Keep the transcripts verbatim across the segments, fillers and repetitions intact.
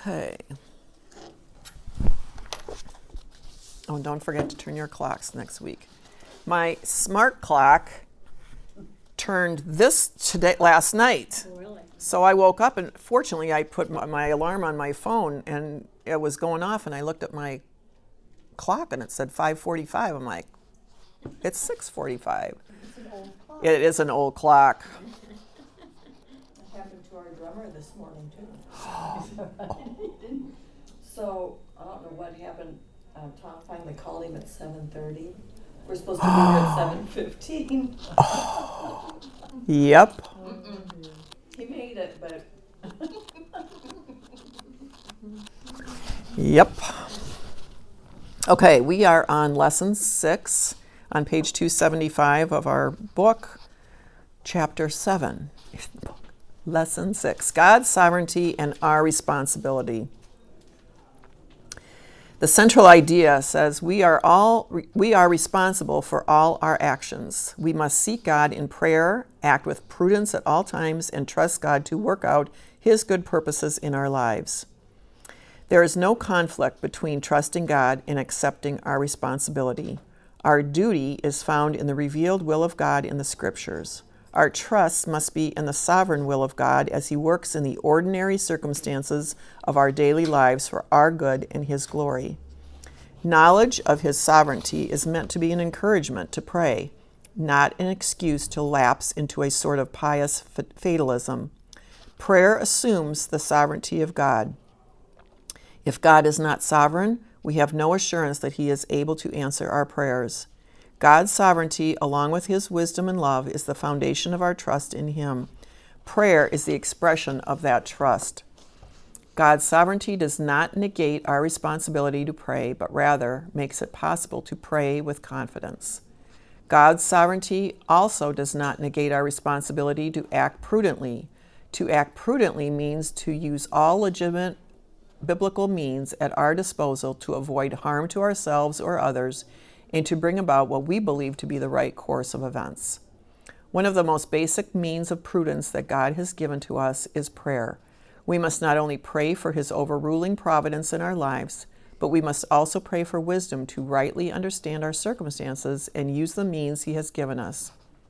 Okay. Oh, and don't forget to turn your clocks next week. My smart clock turned this today last night. Oh, really? So I woke up and fortunately I put my, my alarm on my phone and it was going off and I looked at my clock and it said five forty-five. I'm like, it's six forty-five. It's an old clock. It is an old clock. That happened to our drummer this morning too. So I don't know what happened. Uh, Tom finally called him at seven thirty. We're supposed to be here at seven fifteen. Yep. Mm-mm. He made it, but Yep. Okay, we are on lesson six on page two seventy-five of our book, chapter seven. Lesson six, God's sovereignty and our responsibility. The central idea says we are all we are responsible for all our actions. We must seek God in prayer, act with prudence at all times, and trust God to work out His good purposes in our lives. There is no conflict between trusting God and accepting our responsibility. Our duty is found in the revealed will of God in the Scriptures. Our trust must be in the sovereign will of God as He works in the ordinary circumstances of our daily lives for our good and His glory. Knowledge of His sovereignty is meant to be an encouragement to pray, not an excuse to lapse into a sort of pious fatalism. Prayer assumes the sovereignty of God. If God is not sovereign, we have no assurance that He is able to answer our prayers. God's sovereignty, along with His wisdom and love, is the foundation of our trust in Him. Prayer is the expression of that trust. God's sovereignty does not negate our responsibility to pray, but rather makes it possible to pray with confidence. God's sovereignty also does not negate our responsibility to act prudently. To act prudently means to use all legitimate biblical means at our disposal to avoid harm to ourselves or others and to bring about what we believe to be the right course of events. One of the most basic means of prudence that God has given to us is prayer. We must not only pray for His overruling providence in our lives, but we must also pray for wisdom to rightly understand our circumstances and use the means He has given us.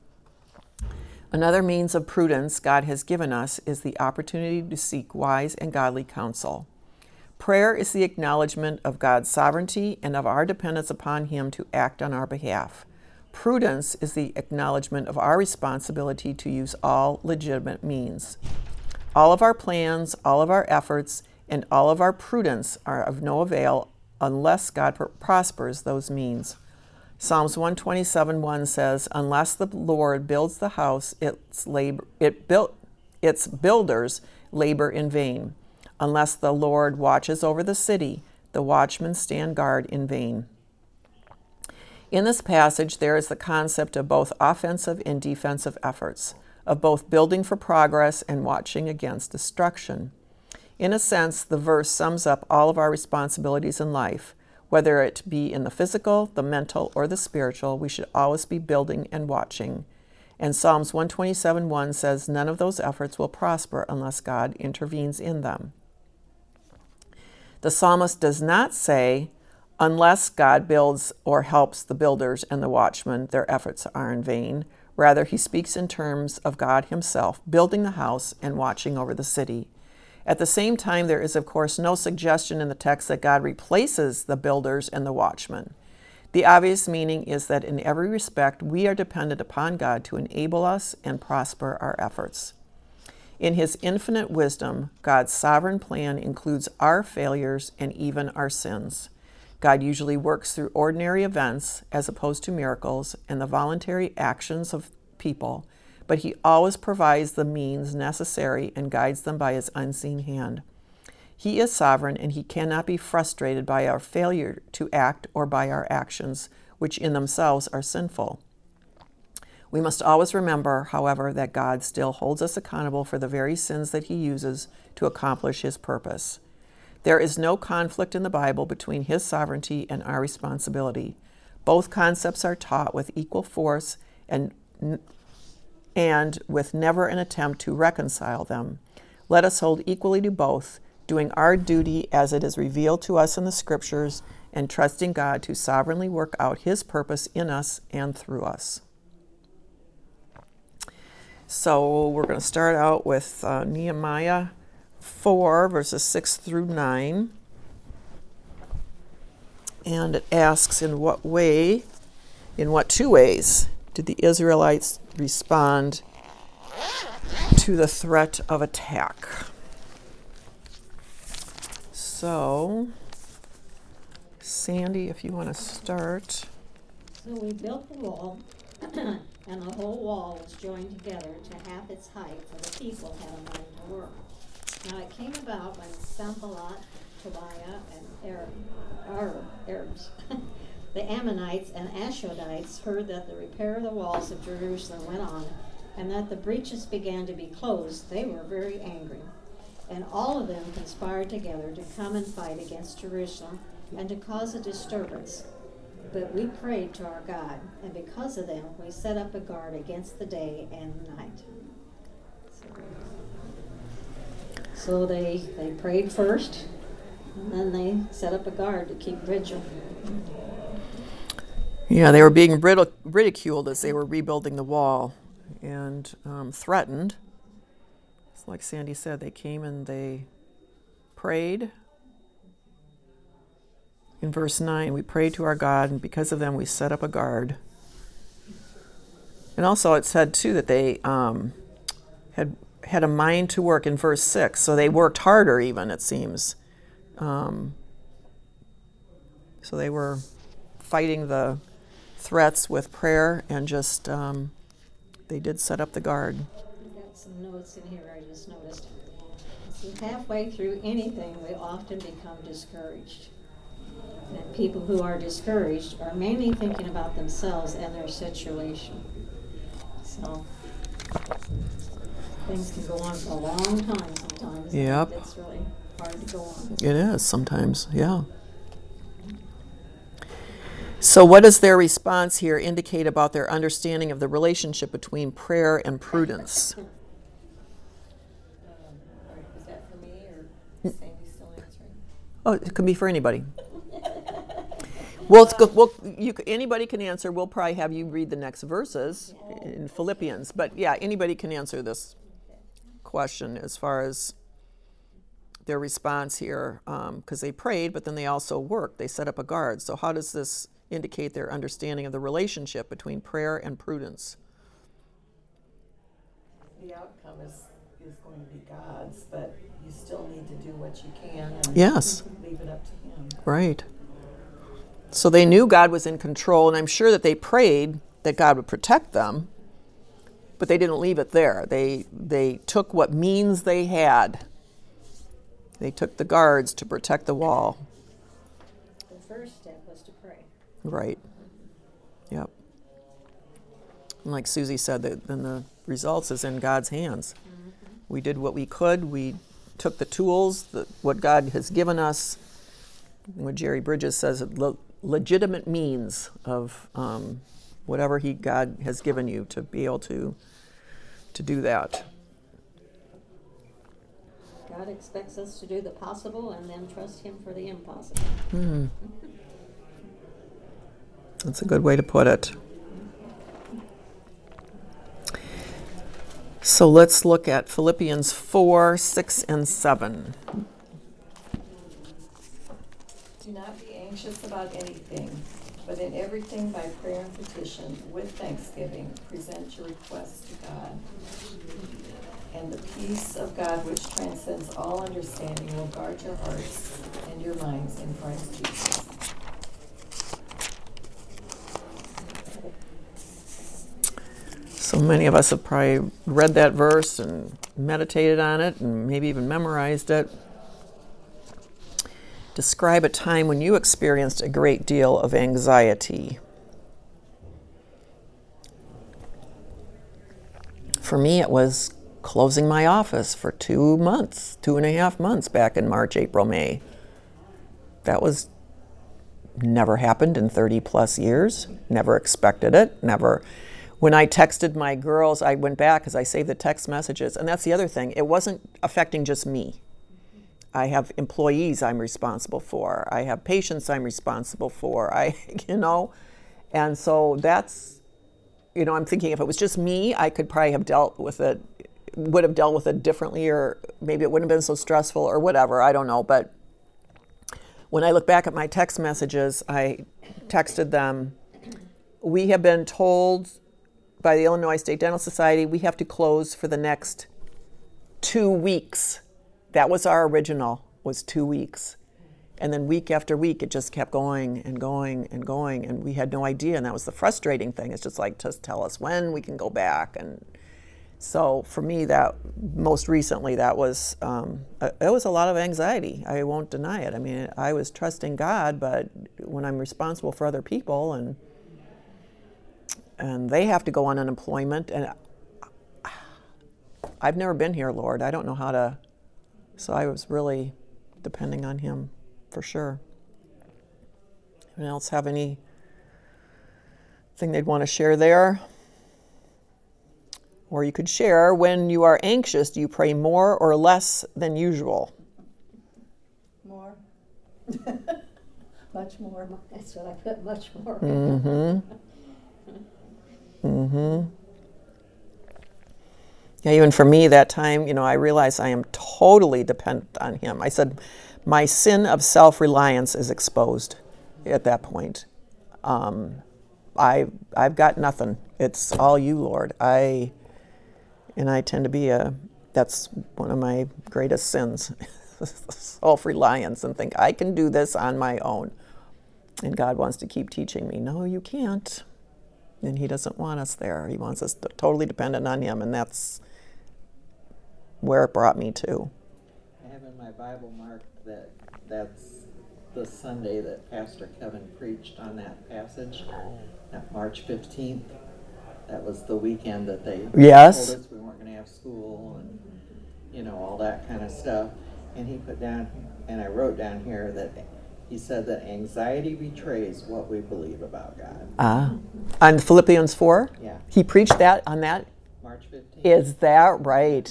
Another means of prudence God has given us is the opportunity to seek wise and godly counsel. Prayer is the acknowledgement of God's sovereignty and of our dependence upon Him to act on our behalf. Prudence is the acknowledgement of our responsibility to use all legitimate means. All of our plans, all of our efforts, and all of our prudence are of no avail unless God pr- prospers those means. Psalms one twenty-seven one says, "Unless the Lord builds the house, its labor, it built, its builders labor in vain. Unless the Lord watches over the city, the watchmen stand guard in vain." In this passage, there is the concept of both offensive and defensive efforts, of both building for progress and watching against destruction. In a sense, the verse sums up all of our responsibilities in life. Whether it be in the physical, the mental, or the spiritual, we should always be building and watching. And Psalms one twenty-seven one says, none of those efforts will prosper unless God intervenes in them. The psalmist does not say, unless God builds or helps the builders and the watchmen, their efforts are in vain. Rather, he speaks in terms of God Himself, building the house and watching over the city. At the same time, there is, of course, no suggestion in the text that God replaces the builders and the watchmen. The obvious meaning is that in every respect, we are dependent upon God to enable us and prosper our efforts. In His infinite wisdom, God's sovereign plan includes our failures and even our sins. God usually works through ordinary events as opposed to miracles and the voluntary actions of people, but He always provides the means necessary and guides them by His unseen hand. He is sovereign and He cannot be frustrated by our failure to act or by our actions, which in themselves are sinful. We must always remember, however, that God still holds us accountable for the very sins that He uses to accomplish His purpose. There is no conflict in the Bible between His sovereignty and our responsibility. Both concepts are taught with equal force and, and with never an attempt to reconcile them. Let us hold equally to both doing our duty as it is revealed to us in the Scriptures, and trusting God to sovereignly work out His purpose in us and through us. So we're going to start out with uh, Nehemiah four, verses six through nine. And it asks, in what way, in what two ways did the Israelites respond to the threat of attack? So, Sandy, if you want to start. So we built the wall, and the whole wall was joined together to half its height, for the people had a mind to work. Now it came about when Sanballat, Tobiah, and Arab, Arab, Arabs, the Ammonites and Ashdodites, heard that the repair of the walls of Jerusalem went on, and that the breaches began to be closed, they were very angry. And all of them conspired together to come and fight against Jerusalem and to cause a disturbance. But we prayed to our God, and because of them, we set up a guard against the day and the night. So, so they, they prayed first, and then they set up a guard to keep vigil. Yeah, they were being ridic- ridiculed as they were rebuilding the wall and um, threatened. It's like Sandy said, they came and they prayed. In verse nine, we prayed to our God, and because of them we set up a guard. And also it said, too, that they um, had had a mind to work in verse six, so they worked harder even, it seems. Um, so they were fighting the threats with prayer, and just, um, they did set up the guard. I've got some notes in here I just noticed. So halfway through anything, we often become discouraged. And people who are discouraged are mainly thinking about themselves and their situation. So things can go on for a long time sometimes. Yep. It's really hard to go on. It is sometimes, yeah. So what does their response here indicate about their understanding of the relationship between prayer and prudence? Um, is that for me, or is Sandy still answering? Oh, it could be for anybody. Well, it's good. Well, you, c- anybody can answer. We'll probably have you read the next verses in Philippians. But yeah, anybody can answer this question as far as their response here, because they prayed, but then they also worked. They set up a guard. So how does this indicate their understanding of the relationship between prayer and prudence? The outcome is, is going to be God's, but you still need to do what you can and Yes. leave it up to Him. Right. So they knew God was in control, and I'm sure that they prayed that God would protect them, but they didn't leave it there. They they took what means they had. They took the guards to protect the wall. The first step was to pray. Right. Yep. And like Susie said, that then the results is in God's hands. Mm-hmm. We did what we could. We took the tools, the, what God has given us, what Jerry Bridges says, le- legitimate means of um, whatever He God has given you to be able to to do that. God expects us to do the possible and then trust Him for the impossible. Hmm. That's a good way to put it. So let's look at Philippians four, six, and seven. Do not be anxious about anything, but in everything by prayer and petition, with thanksgiving, present your requests to God. And the peace of God, which transcends all understanding, will guard your hearts and your minds in Christ Jesus. So many of us have probably read that verse and meditated on it and maybe even memorized it. Describe a time when you experienced a great deal of anxiety. For me, it was closing my office for two months, two and a half months back in March, April, May. That was never happened in thirty plus years. Never expected it. Never. When I texted my girls, I went back because I saved the text messages. And that's the other thing. It wasn't affecting just me. I have employees I'm responsible for. I have patients I'm responsible for. I, you know, and so that's, you know, I'm thinking if it was just me, I could probably have dealt with it, would have dealt with it differently, or maybe it wouldn't have been so stressful or whatever. I don't know. But when I look back at my text messages, I texted them, we have been told by the Illinois State Dental Society we have to close for the next two weeks. That was our original, was two weeks. And then week after week, it just kept going and going and going, and we had no idea, and that was the frustrating thing. It's just like, just tell us when we can go back. And so for me, that most recently, that was, um, it was a lot of anxiety. I won't deny it. I mean, I was trusting God, but when I'm responsible for other people, and and they have to go on unemployment, and I've never been here, Lord. I don't know how to, so I was really depending on Him. For sure. Anyone else have anything they'd want to share there? Or you could share, when you are anxious, do you pray more or less than usual? More. Much more. That's what I put, much more. Mm-hmm. Mm-hmm. Yeah, even for me that time, you know, I realized I am totally dependent on Him. I said, my sin of self-reliance is exposed at that point. Um, I, I've got nothing. It's all You, Lord. I, and I tend to be a, that's one of my greatest sins, self-reliance, and think I can do this on my own. And God wants to keep teaching me, no, you can't. And He doesn't want us there. He wants us to, totally dependent on Him, and that's where it brought me to. I have in my Bible marked that that's the Sunday that Pastor Kevin preached on that passage, that March fifteenth. That was the weekend that they Yes. told us we weren't going to have school and, you know, all that kind of stuff. And he put down, and I wrote down here that he said that anxiety betrays what we believe about God. Ah. On Philippians four? Yeah, He preached that on that? March fifteenth. Is that right?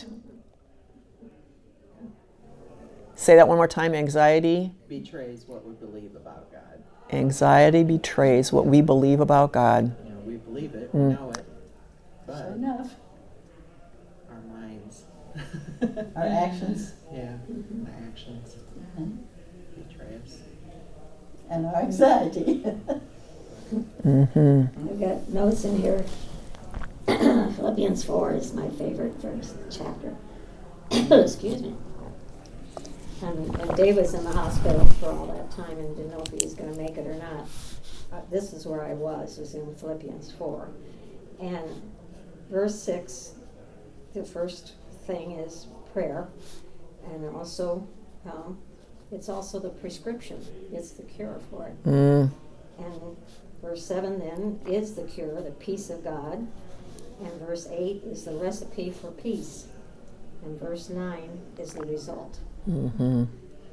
Say that one more time. Anxiety. Betrays what we believe about God. Anxiety betrays what we believe about God. You know, we believe it, Mm. we know it, but Sure enough. our minds. Our actions Yeah, our actions betray us. and our anxiety. Mm-hmm. I've got notes in here. Philippians four is my favorite verse, chapter. Excuse me. And, and Dave was in the hospital for all that time and didn't know if he was going to make it or not. Uh, this is where I was, was in Philippians four. And verse six, the first thing is prayer. And also, um, it's also the prescription. It's the cure for it. Mm. And verse seven then is the cure, the peace of God. And verse eight is the recipe for peace. And verse nine is the result. Mm-hmm.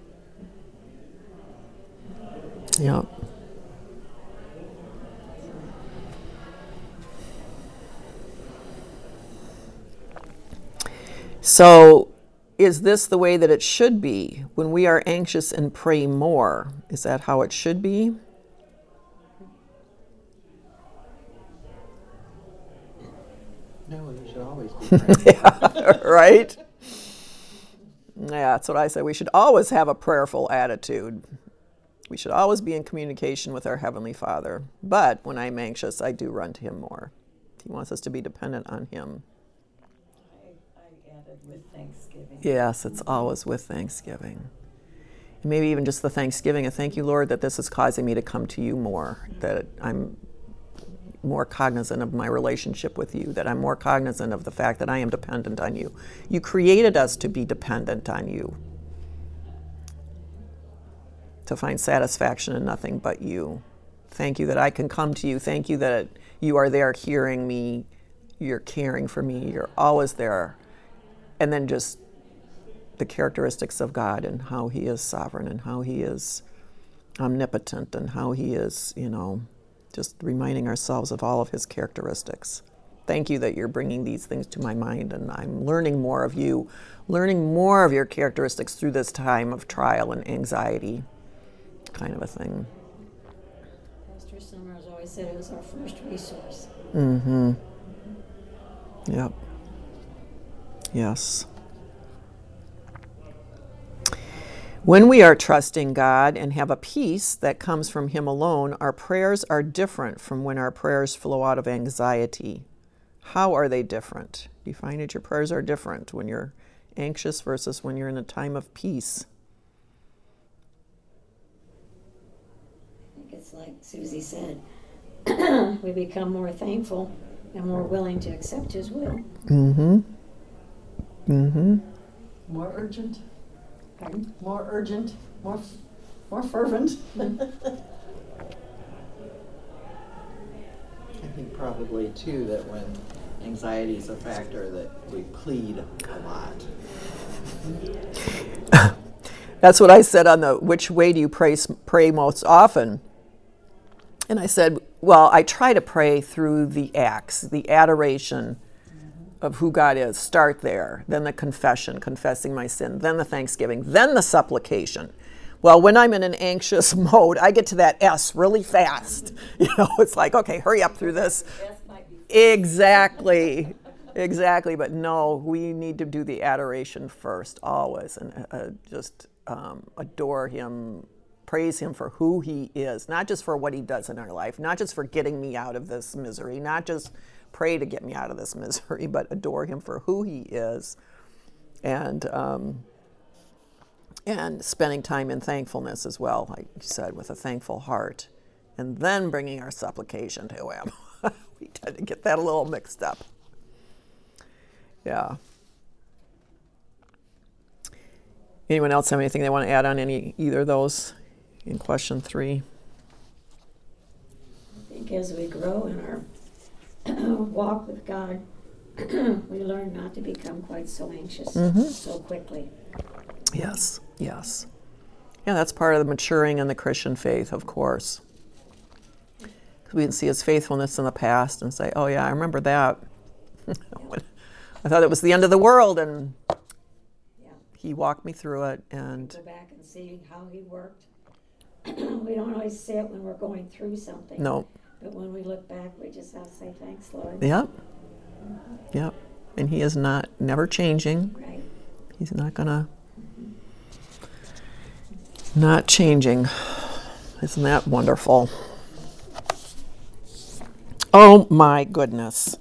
Yep. So, is this the way that it should be? When we are anxious and pray more, is that how it should be? No, you should always be praying. Yeah, right? Yeah, that's what I say. We should always have a prayerful attitude. We should always be in communication with our Heavenly Father. But when I'm anxious, I do run to Him more. He wants us to be dependent on Him. I, I added with Thanksgiving. Yes, it's always with thanksgiving. And maybe even just the thanksgiving of thank you, Lord, that this is causing me to come to You more, that I'm more cognizant of my relationship with You, that I'm more cognizant of the fact that I am dependent on You. You created us to be dependent on You, to find satisfaction in nothing but You. Thank You that I can come to You. Thank You that You are there hearing me. You're caring for me. You're always there. And then just the characteristics of God and how He is sovereign and how He is omnipotent and how He is, you know, just reminding ourselves of all of His characteristics. thank you that you're bringing these things to my mind, and I'm learning more of you, learning more of your characteristics through this time of trial and anxiety, kind of a thing. Pastor Summers always said it was our first resource. Mm-hmm. Yep. Yes. When we are trusting God and have a peace that comes from Him alone, our prayers are different from when our prayers flow out of anxiety. How are they different? Do you find that your prayers are different when you're anxious versus when you're in a time of peace? I think it's like Susie said, we become more thankful and more willing to accept His will. Mm-hmm. Mm-hmm. More urgent, Pardon? more urgent, more, f- more fervent. I think probably too that when anxiety is a factor that we plead a lot. That's what I said on the which way do you pray, pray most often? And I said, well, I try to pray through the acts, the adoration of who God is. Start there. Then the confession, confessing my sin. Then the thanksgiving. Then the supplication. Well, when I'm in an anxious mode, I get to that S really fast. You know, it's like, okay, hurry up through this. Exactly. Exactly. But no, we need to do the adoration first, always, and uh, just um, adore Him, praise Him for who He is, not just for what He does in our life, not just for getting me out of this misery, not just pray to get me out of this misery, but adore Him for who He is, and um, and spending time in thankfulness as well, like you said, with a thankful heart, and then bringing our supplication to Him. We tend to get that a little mixed up. Yeah. Anyone else have anything they want to add on any either of those in question three? I think as we grow in our walk with God, we learn not to become quite so anxious Mm-hmm. so quickly. Yes, yes. Yeah, that's part of the maturing in the Christian faith, of course. Because we can see His faithfulness in the past and say, oh yeah, I remember that. I thought it was the end of the world, and Yeah. He walked me through it. And Go back and see how He worked. We don't always see it when we're going through something. no, But when we look back, we just have to say, thanks, Lord. yep, yep. And He is not, never changing. Right. He's not gonna, not changing. Isn't that wonderful? Oh my goodness.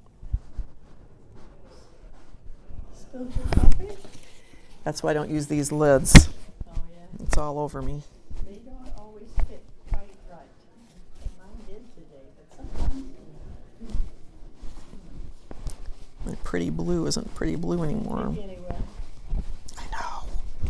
Spilled your coffee? That's why I don't use these lids. Oh, yeah. It's all over me. They don't always fit quite right. Mine did today, but sometimes. My pretty blue isn't pretty blue anymore. Anyway. I know.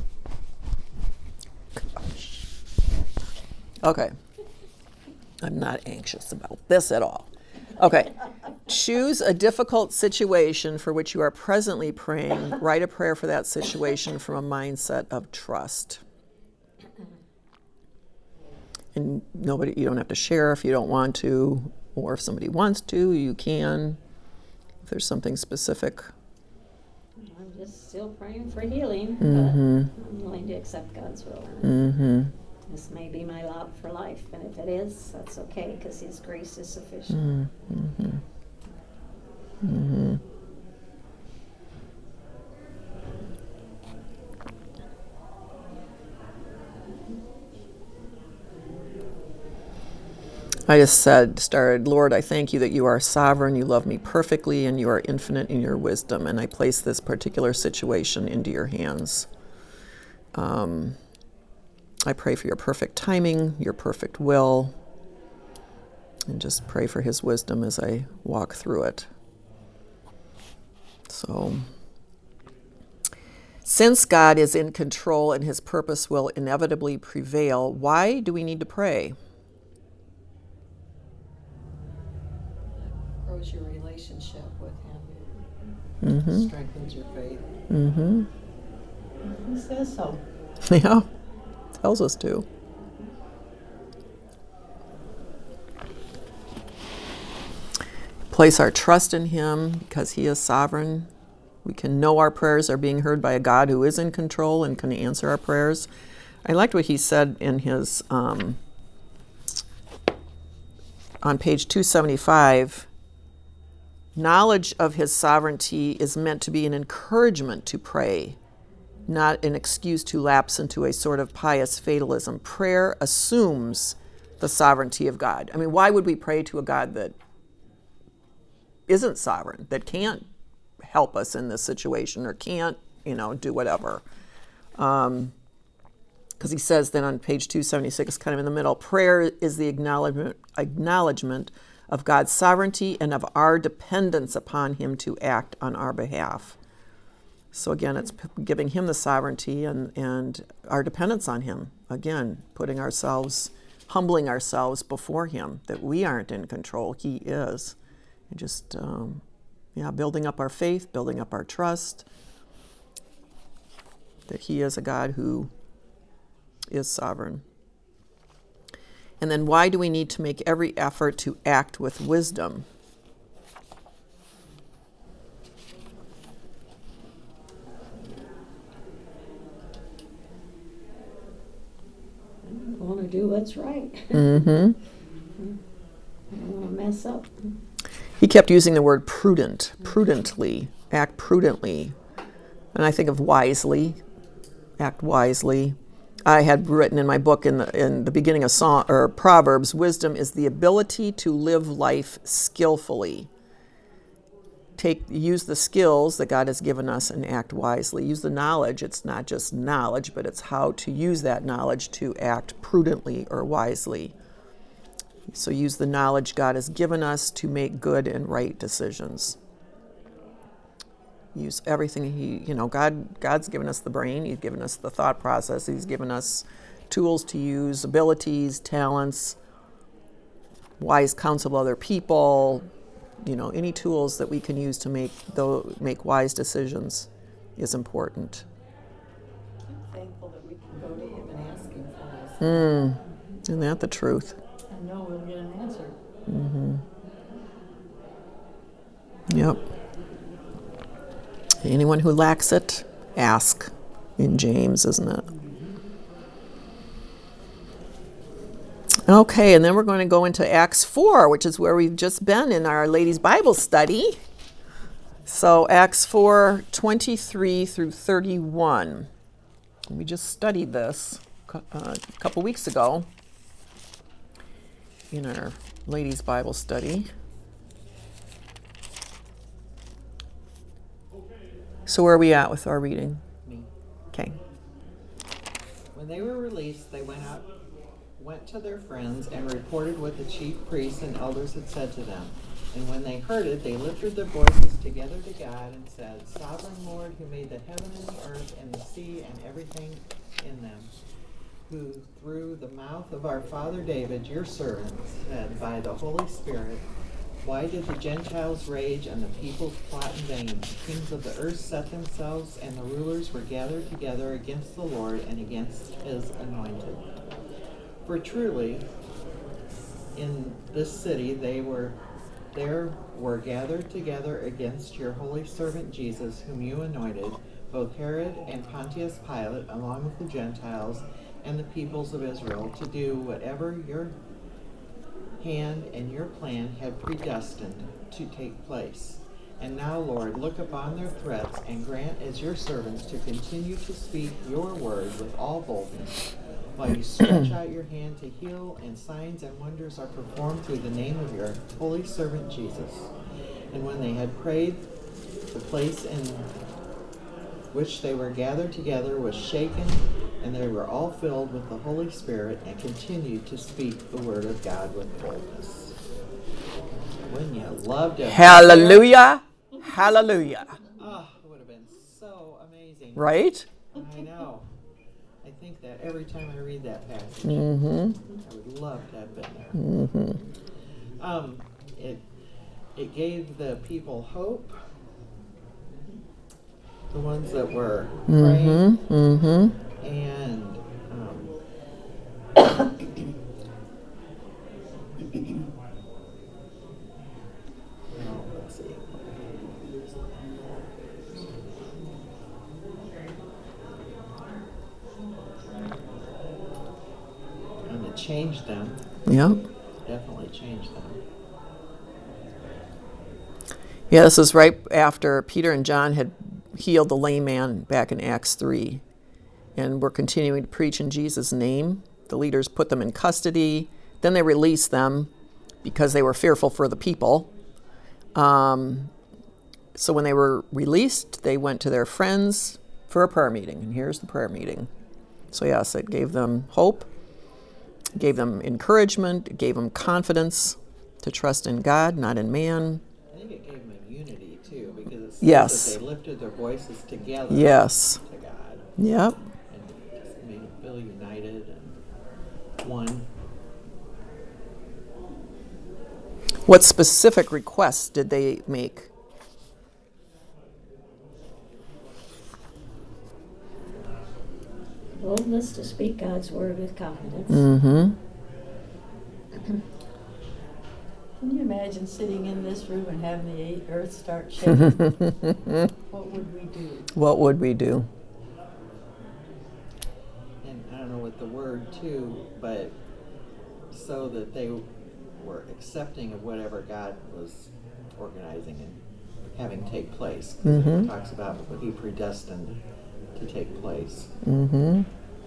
Gosh. Okay. I'm not anxious about this at all. Okay. Choose a difficult situation for which you are presently praying. Write a prayer for that situation from a mindset of trust. And nobody, you don't have to share if you don't want to, or if somebody wants to, you can. If there's something specific. I'm just still praying for healing, Mm-hmm. but I'm willing to accept God's will. Mm-hmm. This may be my lot for life, and if it is, that's okay, because His grace is sufficient. Mm-hmm. Mm-hmm. I just said, started, Lord, I thank you that you are sovereign, you love me perfectly, and you are infinite in your wisdom, and I place this particular situation into your hands. Um, I pray for your perfect timing, your perfect will, and just pray for His wisdom as I walk through it. So, since God is in control and His purpose will inevitably prevail, why do we need to pray? Grows your relationship with Him. Mm-hmm. Strengthens your faith. Mm-hmm. He says so. Yeah, tells us to. place our trust in him because he is sovereign. We can know our prayers are being heard by a God who is in control and can answer our prayers. I liked what he said in his, um, on page two seventy-five, knowledge of his sovereignty is meant to be an encouragement to pray, not an excuse to lapse into a sort of pious fatalism. Prayer assumes the sovereignty of God. I mean, why would we pray to a God that isn't sovereign, that can't help us in this situation or can't, you know, do whatever? Um, because he says then on page two seventy-six, kind of in the middle, prayer is the acknowledgement, acknowledgement of God's sovereignty and of our dependence upon him to act on our behalf. So again, it's p- giving him the sovereignty and, and our dependence on him. Again, putting ourselves, humbling ourselves before him, that we aren't in control, he is. And just, um, yeah, building up our faith, building up our trust, that he is a God who is sovereign. And then why do we need to make every effort to act with wisdom? I want to do what's right. Mm-hmm. I don't want to mess up. He kept using the word prudent, prudently, act prudently. And I think of wisely, act wisely. I had written in my book in the in the beginning of Psalm, or Proverbs, wisdom is the ability to live life skillfully. Take use the skills that God has given us and act wisely. Use the knowledge. It's not just knowledge, but it's how to use that knowledge to act prudently or wisely. So use the knowledge God has given us to make good and right decisions. Use everything he, you know, God, God's given us the brain. He's given us the thought process. He's given us tools to use, abilities, talents, wise counsel of other people. You know, any tools that we can use to make though make wise decisions is important. I'm thankful that we can go to him and ask him for us. Mm. Isn't that the truth? I know we'll get an answer. Mm-hmm. Yep. Anyone who lacks it, ask, in James, isn't it? Okay, and then we're going to go into Acts four, which is where we've just been in our ladies' Bible study. So Acts four, twenty-three through thirty-one. We just studied this uh, a couple weeks ago in our ladies' Bible study. So where are we at with our reading? Me. Okay. When they were released, they went out, went to their friends and reported what the chief priests and elders had said to them. And when they heard it, they lifted their voices together to God and said, Sovereign Lord, who made the heaven and the earth and the sea and everything in them, who through the mouth of our father David, your servant, said by the Holy Spirit, why did the Gentiles rage and the peoples plot in vain? The kings of the earth set themselves, and the rulers were gathered together against the Lord and against his anointed. For truly, in this city they were there were gathered together against your holy servant Jesus, whom you anointed, both Herod and Pontius Pilate, along with the Gentiles and the peoples of Israel, to do whatever your hand and your plan had predestined to take place. And now, Lord, look upon their threats and grant as your servants to continue to speak your word with all boldness, while you stretch out your hand to heal, and signs and wonders are performed through the name of your holy servant Jesus. And when they had prayed, the place in which they were gathered together was shaken, and they were all filled with the Holy Spirit and continued to speak the word of God with boldness. Wouldn't you love to? Hallelujah. Hallelujah. Oh, it would have been so amazing. Right? I know. I think that every time I read that passage. Mm-hmm. I would love to have been there. Mm-hmm. Um, it it gave the people hope. The ones that were praying, Mm-hmm. Mm-hmm. and um, you know, changed them. Yep. Definitely changed them. Yeah, this is right after Peter and John had healed the lame man back in Acts three. And were continuing to preach in Jesus' name. The leaders put them in custody. Then they released them because they were fearful for the people. Um, so when they were released, they went to their friends for a prayer meeting. And here's the prayer meeting. So yes, it gave them hope, gave them encouragement, it gave them confidence to trust in God, not in man. I think it gave them unity too, because it says Yes. that they lifted their voices together Yes. to God. Yep. And it just made them feel united and one. What specific requests did they make? Boldness to speak God's word with confidence. Mm-hmm. Can you imagine sitting in this room and having the earth start shaking? What would we do? What would we do? And I don't know what the word too, but so that they were accepting of whatever God was organizing and having take place. 'Cause Mhm. It talks about what He predestined to take place. Mm-hmm.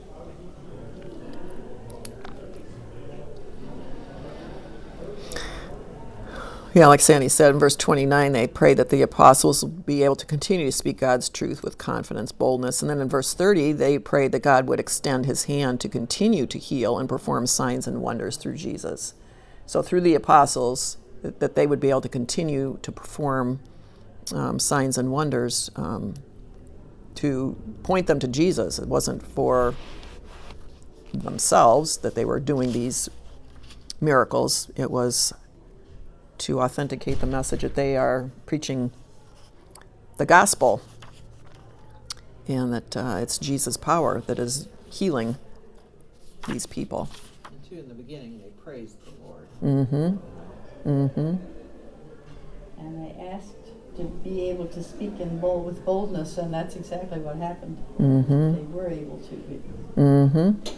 Yeah, like Sandy said in verse twenty-nine, they prayed that the apostles would be able to continue to speak God's truth with confidence, boldness. And then in verse thirty, they prayed that God would extend his hand to continue to heal and perform signs and wonders through Jesus. So through the apostles, that, that they would be able to continue to perform um, signs and wonders um, to point them to Jesus. It wasn't for themselves that they were doing these miracles. It was to authenticate the message that they are preaching the gospel, and that uh, it's Jesus' power that is healing these people. And too, in the beginning, they praised the Lord. Mm-hmm. Mm-hmm. And they asked to be able to speak in bold with boldness, and that's exactly what happened. Mm-hmm. They were able to. Mm-hmm.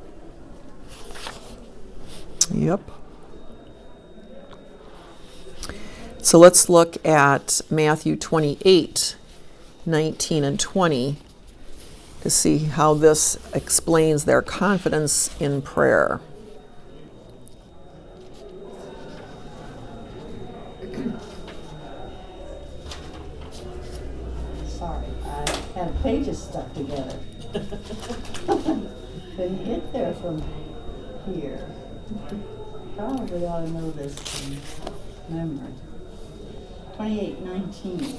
Yep. So let's look at Matthew twenty-eight, nineteen and twenty to see how this explains their confidence in prayer. Sorry, I had pages stuck together. Couldn't get there from here. Probably ought to know this from memory. twenty-eight nineteen.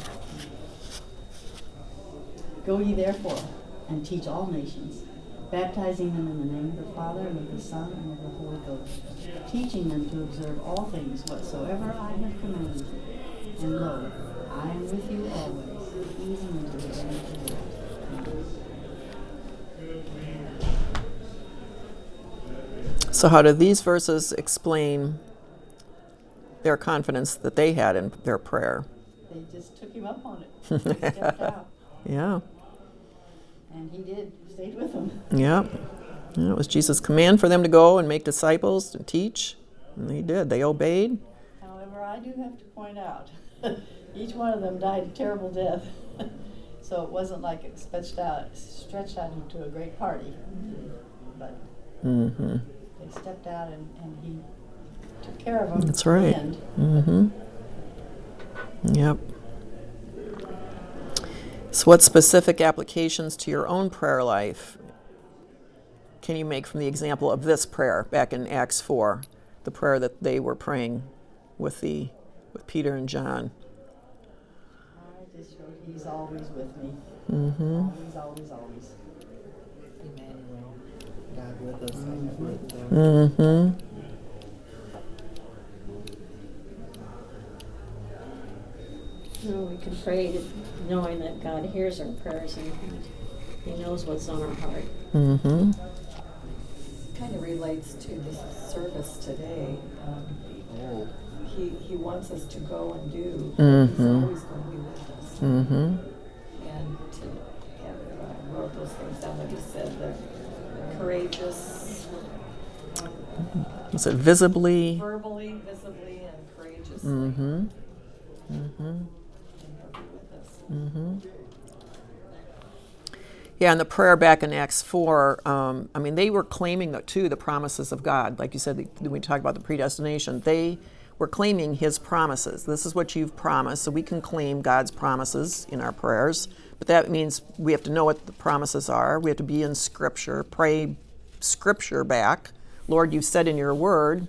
Go ye therefore and teach all nations, baptizing them in the name of the Father and of the Son and of the Holy Ghost, teaching them to observe all things whatsoever I have commanded you. And lo, I am with you always, even unto the end of the world. So how do these verses explain their confidence that they had in their prayer? They just took him up on it. He stepped out, Yeah. and he did, stayed with them. Yeah. Yeah, it was Jesus' command for them to go and make disciples and teach, and they did. They obeyed. However, I do have to point out, each one of them died a terrible death. So it wasn't like it stretched out, stretched out into a great party. But Mm-hmm. they stepped out, and, and he took care of them. That's at the right. end. Mm-hmm. Yep. So what specific applications to your own prayer life can you make from the example of this prayer back in Acts four, the prayer that they were praying with the with Peter and John? I just wrote, he's always with me. Mm-hmm. Always, always, always. Emmanuel, God with us. I have written down. Mm-hmm. You know, we can pray to- knowing that God hears our prayers and He, he knows what's on our heart. Mm-hmm. Kind of relates to the service today. Um, Oh, he, he wants us to go and do. Mhm. He's always going to be with us. Mm-hmm. And to, yeah, I wrote those things down that he said, they're courageous, Was it visibly? verbally, visibly, and courageously. Mm-hmm. Mm-hmm. And He'll be with us. Mm-hmm. Yeah, and the prayer back in Acts four, um, I mean, they were claiming, the, too, the promises of God. Like you said, when we talk about the predestination, they were claiming His promises. This is what you've promised, so we can claim God's promises in our prayers. But that means we have to know what the promises are. We have to be in Scripture, pray Scripture back. Lord, you said in your word,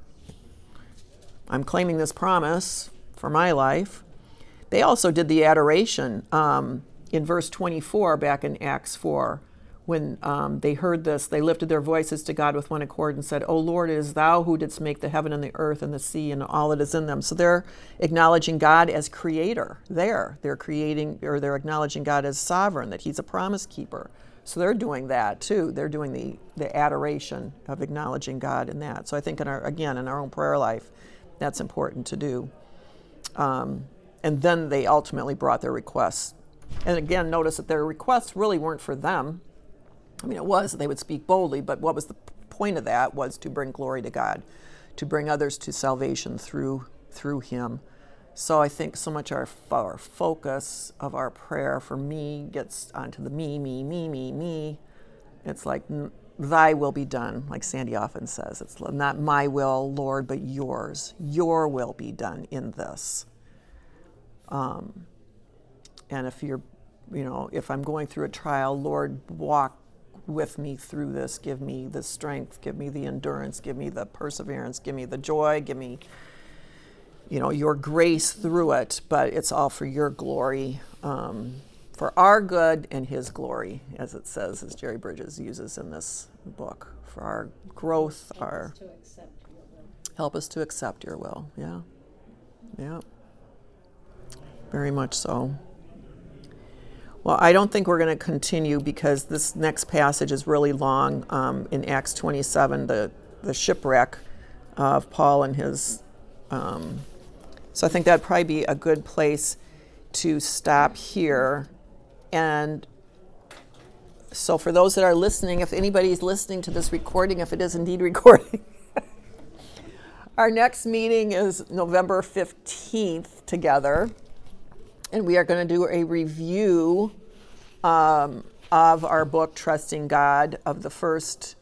I'm claiming this promise for my life. They also did the adoration um, in verse twenty-four back in Acts four. When um, they heard this, they lifted their voices to God with one accord and said, O Lord, it is thou who didst make the heaven and the earth and the sea and all that is in them. So they're acknowledging God as creator there. They're creating, or they're acknowledging God as sovereign, that He's a promise keeper. So they're doing that too. They're doing the, the adoration of acknowledging God in that. So I think in our, again, in our own prayer life, that's important to do. Um, and then they ultimately brought their requests. And again, notice that their requests really weren't for them. I mean, it was that they would speak boldly, but what was the point of that was to bring glory to God, to bring others to salvation through through Him. So I think so much our, our focus of our prayer for me gets onto the me, me, me, me, me. It's like, thy will be done, like Sandy often says. It's not my will, Lord, but yours. Your will be done in this. Um, and if you're, you know, if I'm going through a trial, Lord, walk with me through this. Give me the strength, give me the endurance, give me the perseverance, give me the joy, give me, you know, your grace through it, but it's all for your glory, um, for our good and His glory, as it says, as Jerry Bridges uses in this book, for our growth, Help our us to accept your will. help us to accept your will. Yeah, yeah, very much so. Well, I don't think we're going to continue because this next passage is really long. Um, in Acts twenty-seven, the, the shipwreck of Paul and his... Um, so I think that'd probably be a good place to stop here. And so for those that are listening, if anybody's listening to this recording, if it is indeed recording, our next meeting is November fifteenth together. And we are going to do a review um, of our book, Trusting God, of the first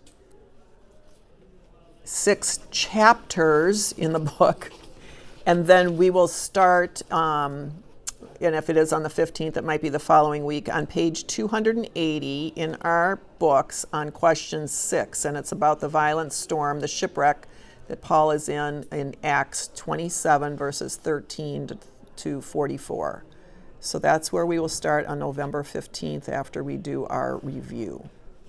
six chapters in the book. And then we will start, um, and if it is on the fifteenth, it might be the following week, on page two hundred eighty in our books on question six. And it's about the violent storm, the shipwreck that Paul is in in Acts twenty-seven, verses thirteen to forty-four. So that's where we will start on November fifteenth after we do our review.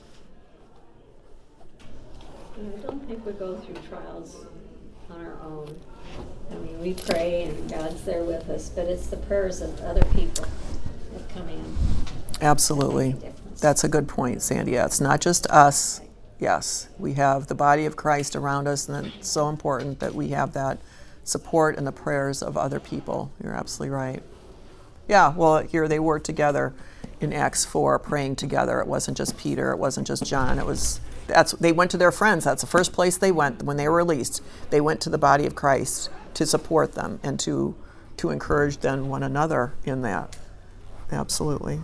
And I don't think we go through trials on our own. I mean, we pray and God's there with us, but it's the prayers of other people that come in. Absolutely. That's a good point, Sandy. Yeah, it's not just us. Yes, we have the body of Christ around us, and it's so important that we have that support and the prayers of other people. You're absolutely right. Yeah, well, here they were together in Acts four, praying together. It wasn't just Peter. It wasn't just John. It was that's they went to their friends. That's the first place they went when they were released. They went to the body of Christ to support them and to to encourage then one another in that. Absolutely.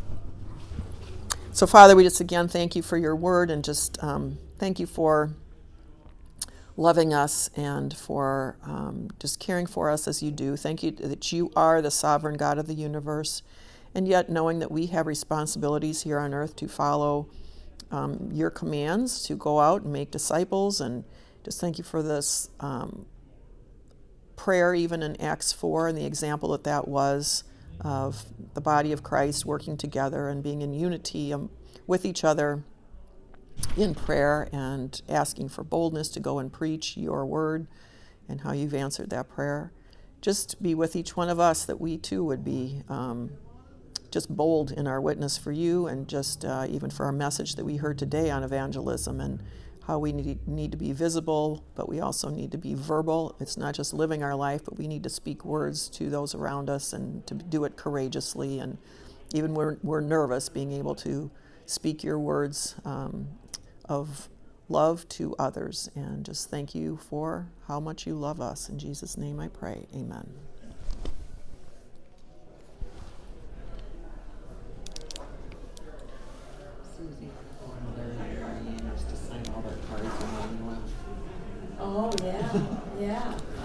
So, Father, we just again thank you for your word and just um, thank you for loving us and for um, just caring for us as you do. Thank you that you are the sovereign God of the universe, and yet knowing that we have responsibilities here on earth to follow um, your commands, to go out and make disciples, and just thank you for this um, prayer even in Acts four and the example that that was of the body of Christ working together and being in unity um, with each other in prayer and asking for boldness to go and preach your word and how you've answered that prayer. Just be with each one of us that we too would be um, just bold in our witness for you and just uh, even for our message that we heard today on evangelism and how we need, need to be visible, but we also need to be verbal. It's not just living our life, but we need to speak words to those around us and to do it courageously. And even when we're, we're nervous, being able to speak your words um, of love to others. And just thank you for how much you love us. In Jesus' name I pray. Amen. Susie, Larry, used to sign all their cards when they left. Oh, yeah, yeah.